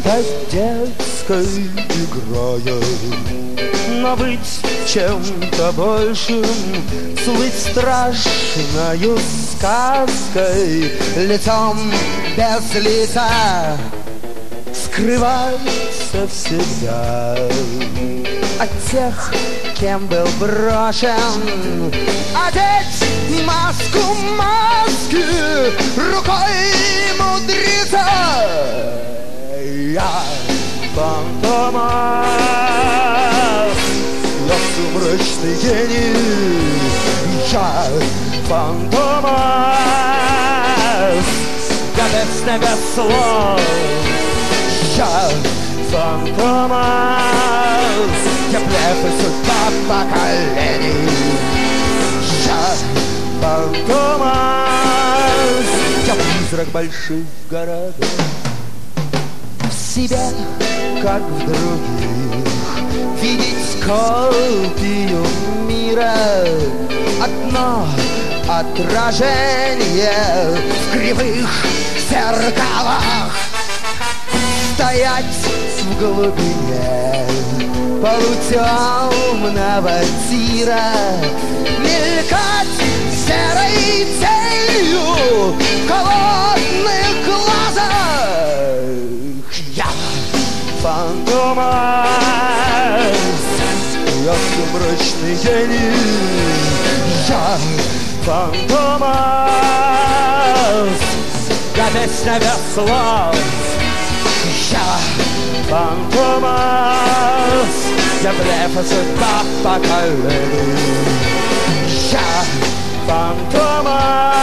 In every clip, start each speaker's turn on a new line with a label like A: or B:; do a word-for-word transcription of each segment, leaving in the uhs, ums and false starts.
A: так детской играя. Но быть чем-то большим, слыть страшною сказкой, лицом без лица скрываться всегда от тех, кем был брошен, одеть маску маски рукой мудреца. Я Фантомас, я сумрачный гений. Я Фантомас, я без небес. Я Фантомас, я блеф и судьба поколений. Я Фантомас, я призрак больших городов. В себе, как в других, видеть копию мира. Одно отражение в кривых зеркалах. Стоять в глубине полутемного тира, мелькать серой тенью в холодных глазах. Я Фантомас, я сумрачный гений. Я Фантомас, я песня без слов. Я Фантомас, я блеф и судьба поколений. Я Фантомас.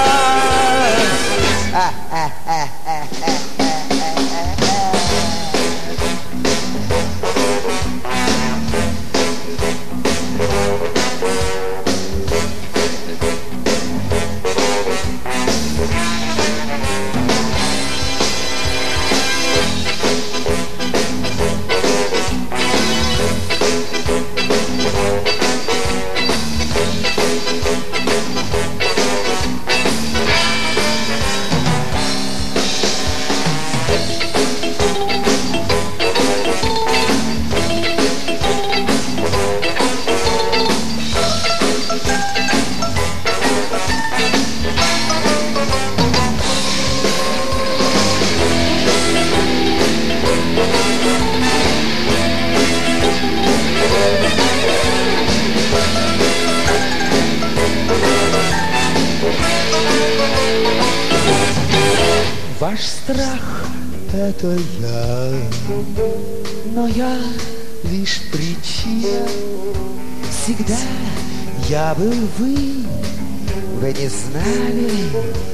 A: Ваш страх — это я, но я лишь причина. Всегда я был вы, вы не знали.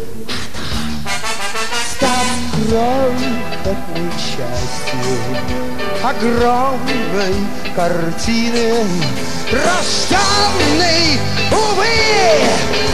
A: Став крохотной частью огромной картины, рожденный, увы,